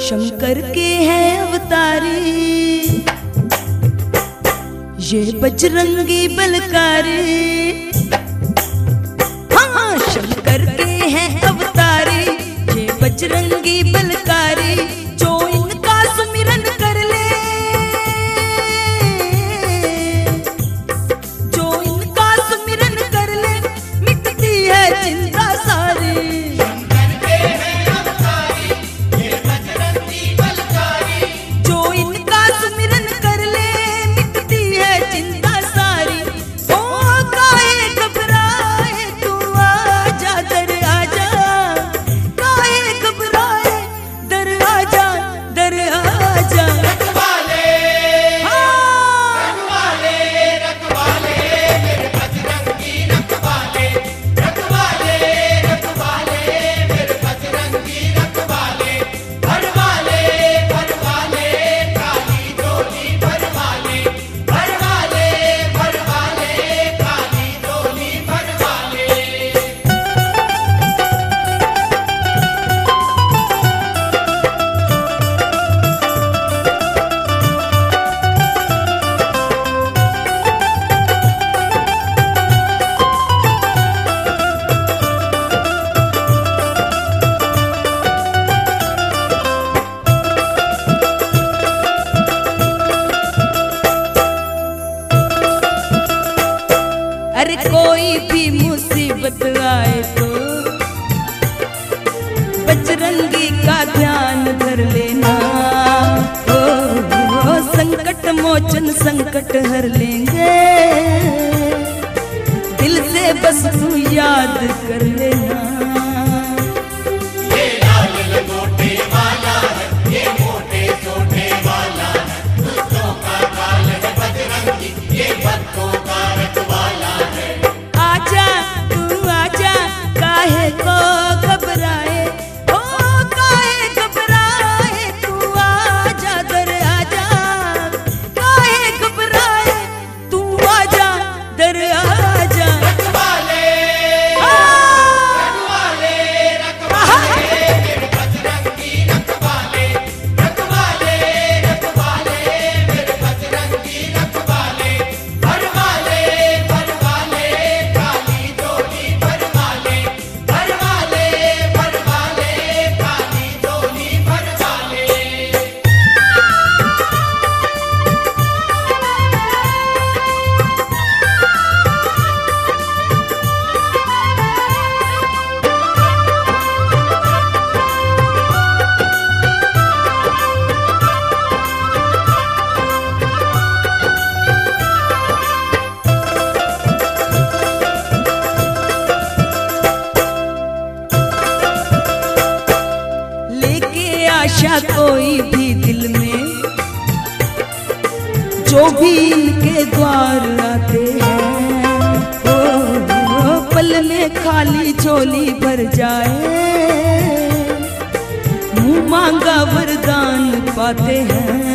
शंकर के हैं अवतारी, ये बजरंगी बलकारी। हाँ, शंकर के हैं अवतारी, ये बजरंगी बलकारी। जो इनका सुमिरन कर ले, जो इनका सुमिरन कर ले, मिटती है चिंता सारी। अरे कोई भी मुसीबत आए तो बजरंगी का ध्यान धर लेना। ओ संकट मोचन संकट हर लेंगे, दिल से बस तू याद कर लेना। ये लाल लंगोटे वाला है, ये मोटे सोटे वाला है, दुष्टों का काल है बजरंगी, ये भक्तों का रखवाला है। आजा तू आजा, काहे को घबराए, ओ काहे घबराए, तू आजा दर आजा, काहे घबराए, तू आजा दर आजा। रखवाले रखवाले रखवाले मेरे बजरंगी रखवाले, रखवाले रखवाले मेरे बजरंगी रखवाले। भरवाले भरवाले काली डोली भरवाले, भरवाले भरवाले काली डोली भरवाले। लेके आशा कोई भी दिल में, जो भी इनके द्वार आते हैं, ओ पल में खाली झोली भर जाए, मुंह मांगा वरदान पाते हैं।